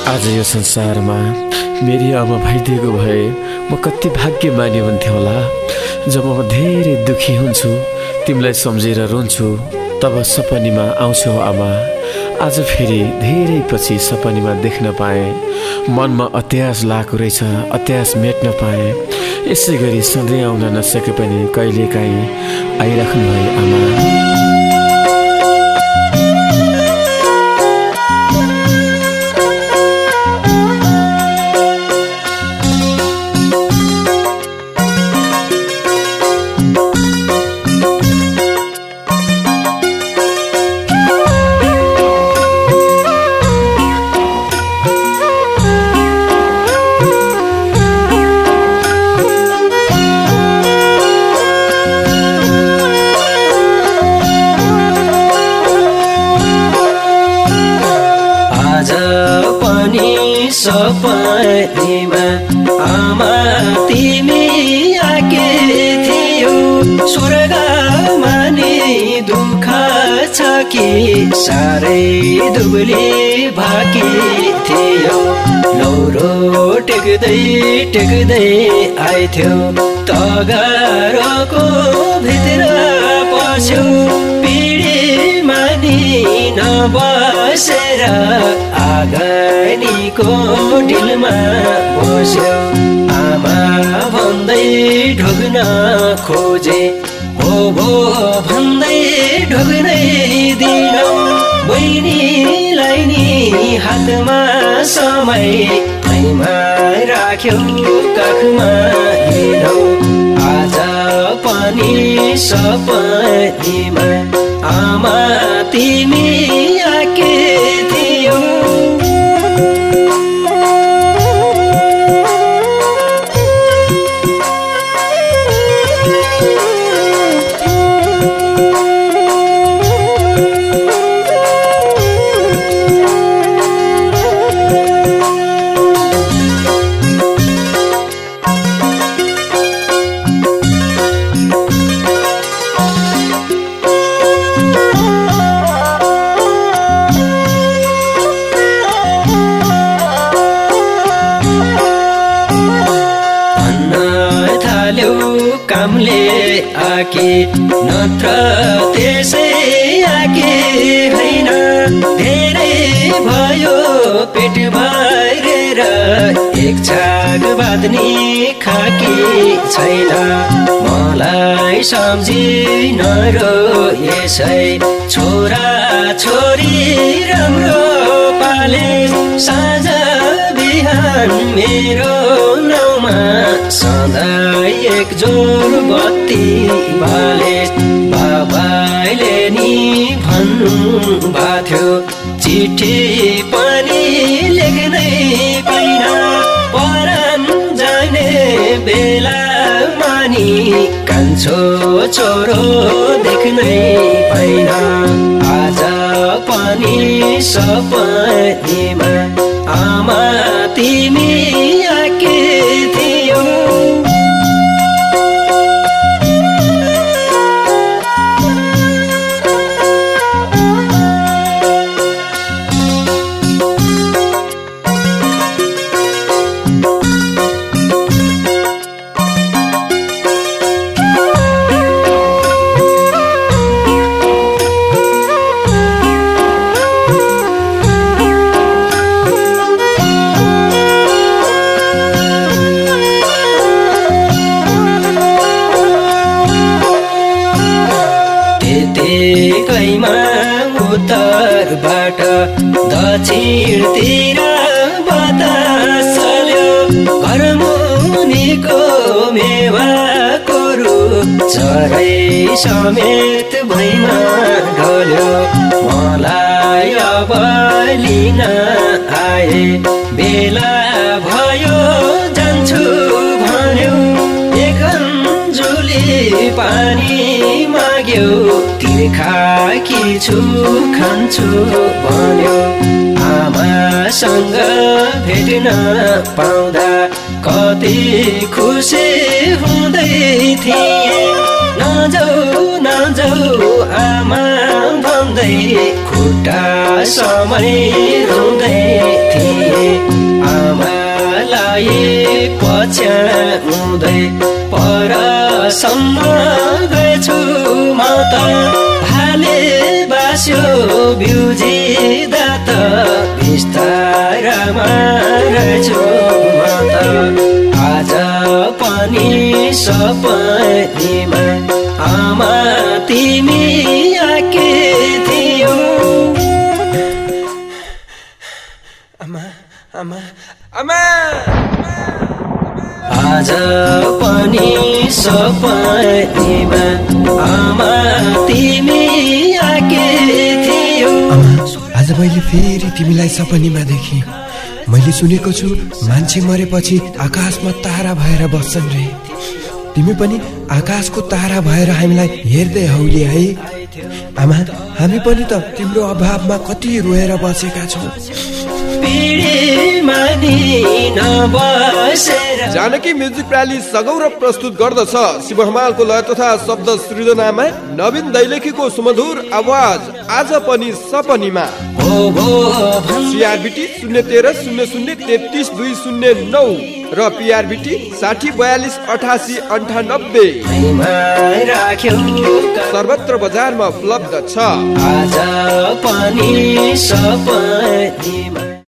आज यो संसारमा मेरी आमा भइदिएको भए म कति भाग्यमानी हुन्थेँ होला। जब म धेरै दुखी हुन्छु, तिमीलाई सम्झेर रुन्छु, तब सपनीमा आउँछौ आमा। आज फेरि धेरै पछि सपनीमा देख्न पाएँ, मनमा अत्यास लागेको रहेछ, अत्यास मेट्न पाएँ। यसै गरी सधैँ आउन नसके पनि कहिलेकाहीँ आइराख्नु है आमा। सपनीमा आमा तिमी आके थियो, स्वर्गमा नि दुःख छ कि साह्रै दुब्ली भाकी थियो। लौरो टेक्दै टेक्दै आइथ्यो, तगारोको भित्र पस्यो, पिँढीमा नि नबसेर आँगनीको डिलमा बस्यो। आमा भन्दै ढोग्न खोजे, हो भो भन्दै ढोग्नै दिनौ, बहिनीलाई नि हातमा समय भैमा राख्यो, काखमा लिनौ। आज पनि सपनीमा आमा तिमी आके थियो। कामले आके नत्र त्यसै आके हैन, धेरै भयो पेट भरेर एक छाक बाँध्ने खाकी छैन। मलाई सम्झिन रो यसै छोरा छोरी राम्रो पाले, साँझ बिहान मेरो नाउँमा सधैँ एक जोर बत्ती बाले। बाबाले नि भन्नु भएको थियो, चिठी पनि लेख्नै पाइन, परान जाने बेला मानी कान्छो छोरो देख्नै पाइन। आज पनि सपनीमा आमा तिमी आके थियो। त्यतिकैमा उत्तरबाट दक्षिणतिर बतास चल्यो, घरमुनिको मेवाको रुख चरै समेत भैमा ढल्यो। मलाई अब लिन आए बेला भयो, जान्छु भन्यो, एक अन्जुली पानी माग्यो, खाकी छु खान्छु भन्यो। आमासँग भेट्न पाउँदा कति खुसी हुँदै थिए, नजाऊ नजाऊ आमा भन्दै खुट्टा समय रुँदै थिए। आउँदै परसम्म गएछु म त भाले बास्यो बिउजिँदा त बिस्तारामा रहेछु म त आज पनि सपनीमा आमा तिमी आके थियौ आमा आमा आमा आज पनि सपनीमा आमा तिमी आके थियौ आज मैले फेरि तिमीलाई सपनीमा देखेँ मैले सुनेको छु मान्छे मरेपछि आकाशमा तारा भएर बस्छन् रे तिमी पनि आकाशको तारा भएर हामीलाई हेर्दै हौले है आमा हामी पनि त तिम्रो अभावमा कति रोएर बसेका छौँ जानकी म्युजिक र्याली सगौरव प्रस्तुत गर्दछ शिव हमालको लय तथा शब्द सृजनामा नवीन दैलेखीको सुमधुर आवाज आज पनि सपनीमा सीआरबीटी 01300333209 र पीआरबीटी 60428898 सर्वत्र बजारमा उपलब्ध छ। आज पनि सपनीमा